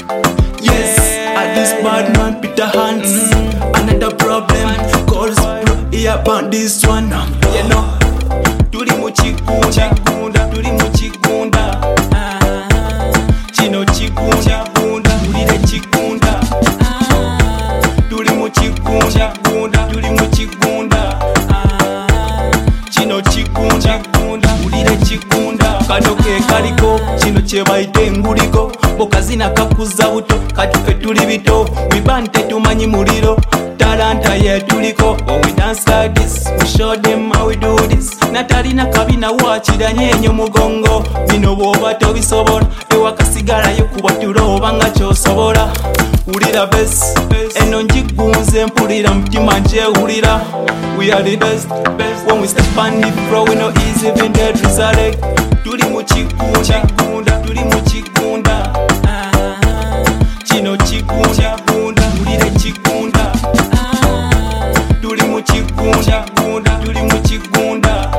Yes, at this bad man Peter Hands. Another problem, calls bro, he about this one. You know, tuli muchigunda, tuli muchigunda. Chino chigunda, tulire chigunda. Tuli muchigunda, tuli muchigunda. Chino chigunda, tulire chigunda. Kano ke kaliko, chino chebaite enguliko. Bokazina kakuza buto, katufe tuli bito. Wibante tumanyi muliro, talanta ye tuliko. When we dance like this, we show them how we do this. Natalina kabina wachidanye enyo mugongo. Bino boba tobisobola, ewa kasigala yokuba tuloba nga kyosobola. Ulira best, eno njigunze mpulira mtima nje ulira. We are the best, when we step on the floor we no easy even dead resurrect. Tuli muchigunda, tuli muchigunda. Chino chigunda, tulire chigunda. Tuli muchigunda, tuli muchigunda.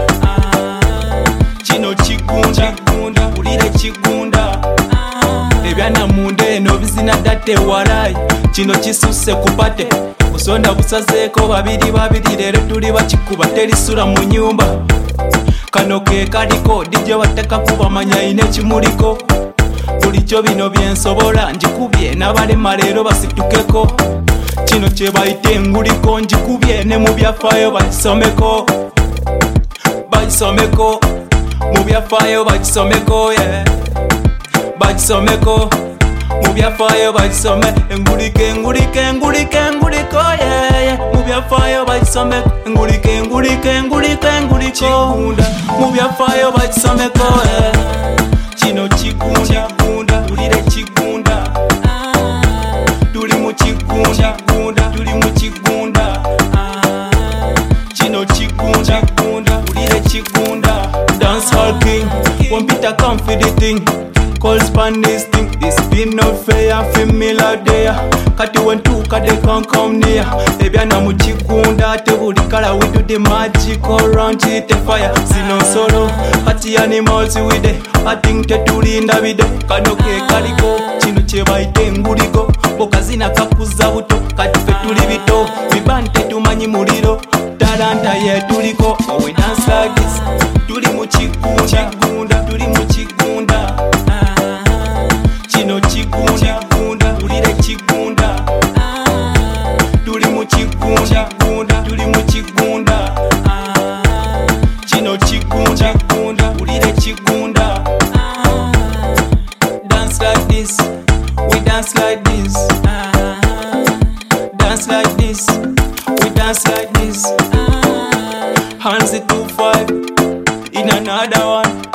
Chino chigunda, tulire chigunda. Ebyana munde eno bizina date walai. Chino kisuse kupate busonda busazeko babiri babiri lero tuli bakikuba terisula mu nyumba. Kano ke kaliko DJ wateka kubamanya ine kimuliko. Bulijjo bino byensobola njikubye n'abalema leero basitukeko. Kino kye bayite enguliko njikubye ne mu byafaayo bakisomeko. Bakisomeko mu byafaayo bakisomeko, yeah. Bakisomeko mu byafaayo bakisome. Engulike engulike engulike enguliko, yeah. Mu byafaayo bakisomeko. Engulike engulike engulike enguliko. Mu byafaayo bakisomeko, yeah. Chino chigunda, tulire chigunda. Tuli muchigunda, tuli muchigunda. Chino chigunda, tulire chigunda. Dancehall king, when Peter come for the thing. Calls pan this thing, this be not fair, familiar there. Kati when two kade can't come near. Ebyana muchigunda, tebuli kala we do the magic around it the fire. Sino solo, kati animals with it. I think tetulinda bide. Kano ke kaliko, chino chebaite enguliko. Bokazina kakuza buto, kati fe tuli bito. Wibante tumanyi muliro, talanta ye tuliko. Oh, we dance like this, tuli muchigunda, tuli muchigunda. Chino chigunda, tulire chigunda. Tuli muchigunda, tuli muchigunda. Chino chigunda, tulire chigunda. Dance like this, we dance like this. Dance like this, we dance like this. Hands it 2-5 in another one.